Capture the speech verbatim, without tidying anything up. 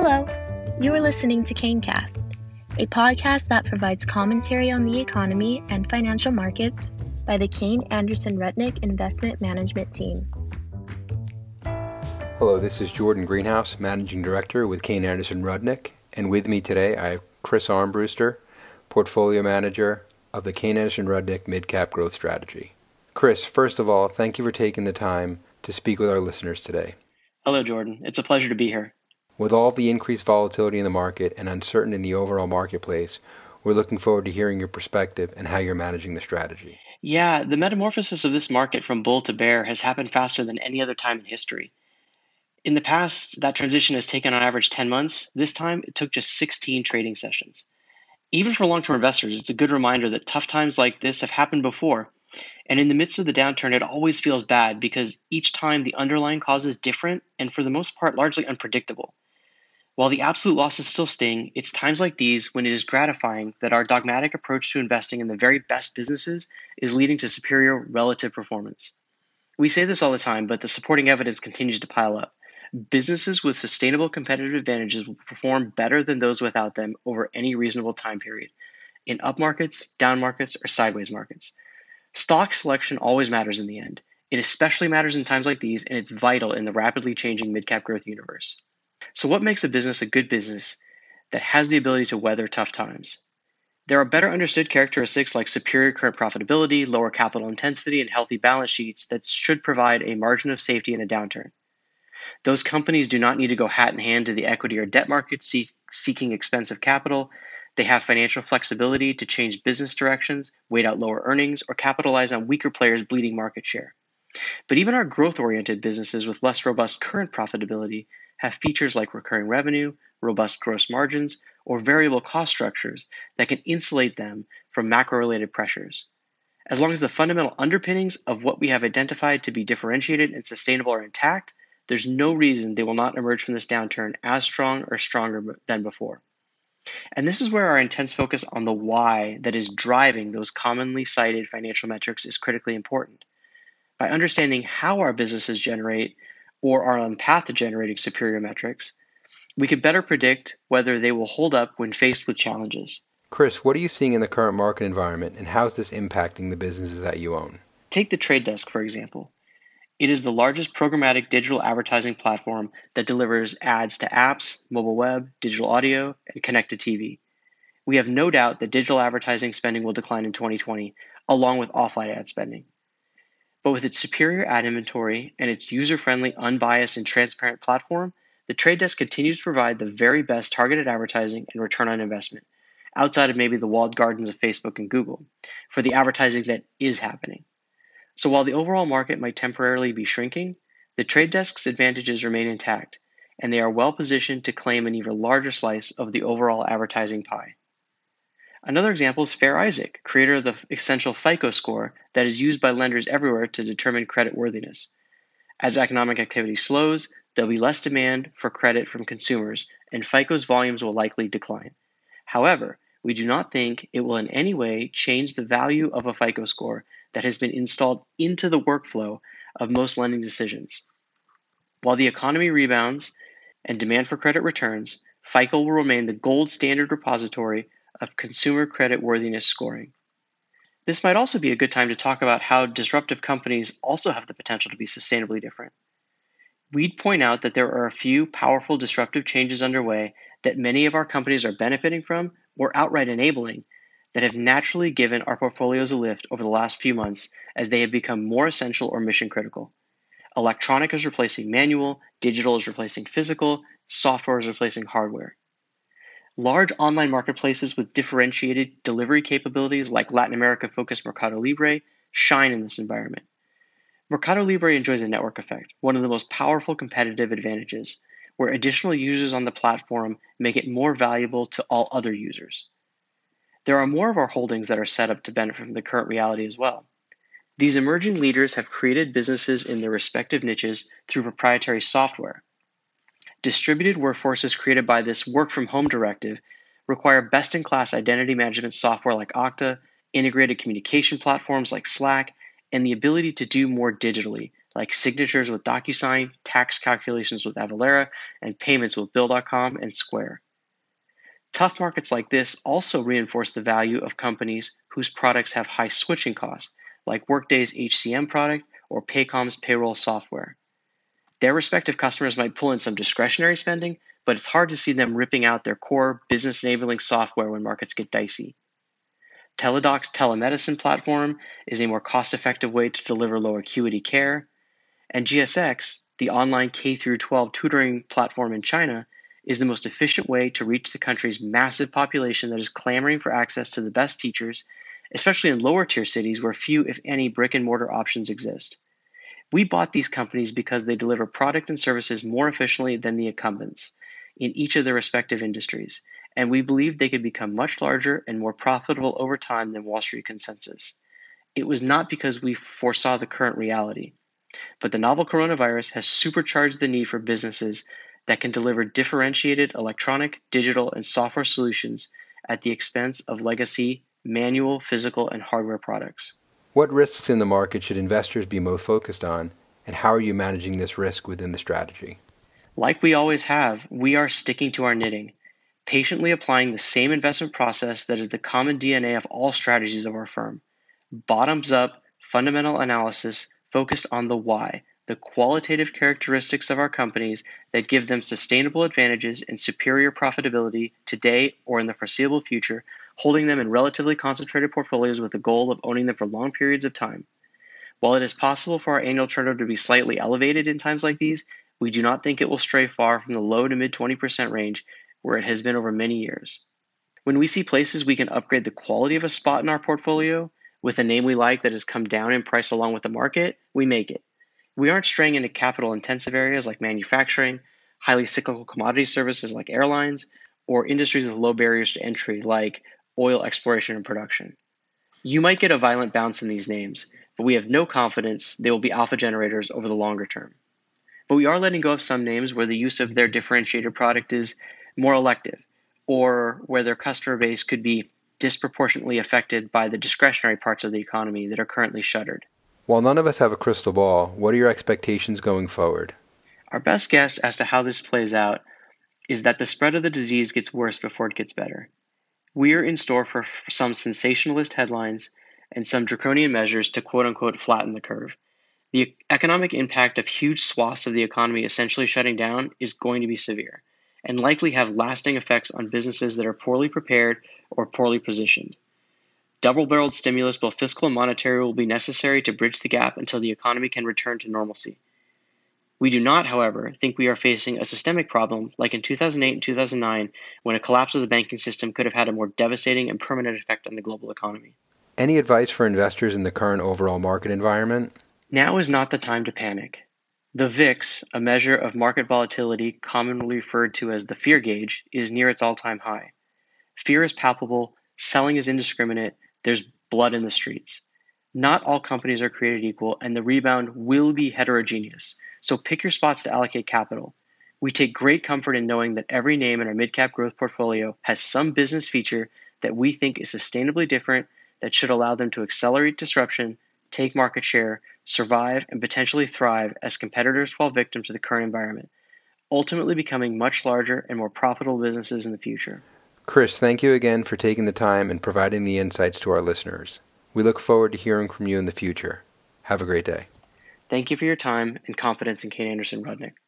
Hello, you are listening to CaneCast, a podcast that provides commentary on the economy and financial markets by the Kayne Anderson Rudnick Investment Management Team. Hello, this is Jordan Greenhouse, Managing Director with Kayne Anderson Rudnick, and with me today I have Chris Armbruster, Portfolio Manager of the Kayne Anderson Rudnick Mid-Cap Growth Strategy. Chris, first of all, thank you for taking the time to speak with our listeners today. Hello, Jordan. It's a pleasure to be here. With all the increased volatility in the market and uncertainty in the overall marketplace, we're looking forward to hearing your perspective and how you're managing the strategy. Yeah, the metamorphosis of this market from bull to bear has happened faster than any other time in history. In the past, that transition has taken on average ten months. This time, it took just sixteen trading sessions. Even for long-term investors, it's a good reminder that tough times like this have happened before. And in the midst of the downturn, it always feels bad because each time the underlying cause is different and for the most part, largely unpredictable. While the absolute losses still sting, it's times like these when it is gratifying that our dogmatic approach to investing in the very best businesses is leading to superior relative performance. We say this all the time, but the supporting evidence continues to pile up. Businesses with sustainable competitive advantages will perform better than those without them over any reasonable time period, in up markets, down markets, or sideways markets. Stock selection always matters in the end. It especially matters in times like these, and it's vital in the rapidly changing mid-cap growth universe. So what makes a business a good business that has the ability to weather tough times? There are better understood characteristics like superior current profitability, lower capital intensity, and healthy balance sheets that should provide a margin of safety in a downturn. Those companies do not need to go hat in hand to the equity or debt markets seek, seeking expensive capital. They have financial flexibility to change business directions, wait out lower earnings, or capitalize on weaker players bleeding market share. But even our growth-oriented businesses with less robust current profitability have features like recurring revenue, robust gross margins, or variable cost structures that can insulate them from macro-related pressures. As long as the fundamental underpinnings of what we have identified to be differentiated and sustainable are intact, there's no reason they will not emerge from this downturn as strong or stronger than before. And this is where our intense focus on the why that is driving those commonly cited financial metrics is critically important. By understanding how our businesses generate or are on the path to generating superior metrics, we can better predict whether they will hold up when faced with challenges. Chris, what are you seeing in the current market environment, and how is this impacting the businesses that you own? Take The Trade Desk, for example. It is the largest programmatic digital advertising platform that delivers ads to apps, mobile web, digital audio, and connected T V. We have no doubt that digital advertising spending will decline in twenty twenty, along with offline ad spending. But with its superior ad inventory and its user-friendly, unbiased, and transparent platform, The Trade Desk continues to provide the very best targeted advertising and return on investment, outside of maybe the walled gardens of Facebook and Google, for the advertising that is happening. So while the overall market might temporarily be shrinking, The Trade Desk's advantages remain intact, and they are well positioned to claim an even larger slice of the overall advertising pie. Another example is Fair Isaac, creator of the essential FICO score that is used by lenders everywhere to determine creditworthiness. As economic activity slows, there'll be less demand for credit from consumers, and FICO's volumes will likely decline. However, we do not think it will in any way change the value of a FICO score that has been installed into the workflow of most lending decisions. While the economy rebounds and demand for credit returns, FICO will remain the gold standard repository of consumer credit worthiness scoring. This might also be a good time to talk about how disruptive companies also have the potential to be sustainably different. We'd point out that there are a few powerful disruptive changes underway that many of our companies are benefiting from or outright enabling that have naturally given our portfolios a lift over the last few months as they have become more essential or mission critical. Electronic is replacing manual, digital is replacing physical, software is replacing hardware. Large online marketplaces with differentiated delivery capabilities like Latin America-focused Mercado Libre shine in this environment. Mercado Libre enjoys a network effect, one of the most powerful competitive advantages, where additional users on the platform make it more valuable to all other users. There are more of our holdings that are set up to benefit from the current reality as well. These emerging leaders have created businesses in their respective niches through proprietary software. Distributed workforces created by this work-from-home directive require best-in-class identity management software like Okta, integrated communication platforms like Slack, and the ability to do more digitally, like signatures with DocuSign, tax calculations with Avalara, and payments with Bill dot com and Square. Tough markets like this also reinforce the value of companies whose products have high switching costs, like Workday's H C M product or Paycom's payroll software. Their respective customers might pull in some discretionary spending, but it's hard to see them ripping out their core business-enabling software when markets get dicey. Teladoc's telemedicine platform is a more cost-effective way to deliver low acuity care, and G S X, the online K through twelve tutoring platform in China, is the most efficient way to reach the country's massive population that is clamoring for access to the best teachers, especially in lower-tier cities where few, if any, brick-and-mortar options exist. We bought these companies because they deliver product and services more efficiently than the incumbents in each of their respective industries, and we believed they could become much larger and more profitable over time than Wall Street consensus. It was not because we foresaw the current reality, but the novel coronavirus has supercharged the need for businesses that can deliver differentiated electronic, digital, and software solutions at the expense of legacy, manual, physical, and hardware products. What risks in the market should investors be most focused on, and how are you managing this risk within the strategy? Like we always have, we are sticking to our knitting, patiently applying the same investment process that is the common D N A of all strategies of our firm. Bottoms-up, fundamental analysis focused on the why, the qualitative characteristics of our companies that give them sustainable advantages and superior profitability today or in the foreseeable future, holding them in relatively concentrated portfolios with the goal of owning them for long periods of time. While it is possible for our annual turnover to be slightly elevated in times like these, we do not think it will stray far from the low to mid twenty percent range where it has been over many years. When we see places we can upgrade the quality of a spot in our portfolio with a name we like that has come down in price along with the market, we make it. We aren't straying into capital-intensive areas like manufacturing, highly cyclical commodity services like airlines, or industries with low barriers to entry like oil exploration and production. You might get a violent bounce in these names, but we have no confidence they will be alpha generators over the longer term. But we are letting go of some names where the use of their differentiated product is more elective, or where their customer base could be disproportionately affected by the discretionary parts of the economy that are currently shuttered. While none of us have a crystal ball, what are your expectations going forward? Our best guess as to how this plays out is that the spread of the disease gets worse before it gets better. We are in store for some sensationalist headlines and some draconian measures to quote-unquote flatten the curve. The economic impact of huge swaths of the economy essentially shutting down is going to be severe and likely have lasting effects on businesses that are poorly prepared or poorly positioned. Double-barreled stimulus, both fiscal and monetary, will be necessary to bridge the gap until the economy can return to normalcy. We do not, however, think we are facing a systemic problem like in two thousand eight and two thousand nine, when a collapse of the banking system could have had a more devastating and permanent effect on the global economy. Any advice for investors in the current overall market environment? Now is not the time to panic. The V I X, a measure of market volatility commonly referred to as the fear gauge, is near its all-time high. Fear is palpable, selling is indiscriminate, there's blood in the streets. Not all companies are created equal, and the rebound will be heterogeneous. So pick your spots to allocate capital. We take great comfort in knowing that every name in our mid-cap growth portfolio has some business feature that we think is sustainably different that should allow them to accelerate disruption, take market share, survive, and potentially thrive as competitors fall victim to the current environment, ultimately becoming much larger and more profitable businesses in the future. Chris, thank you again for taking the time and providing the insights to our listeners. We look forward to hearing from you in the future. Have a great day. Thank you for your time and confidence in Kayne Anderson Rudnick.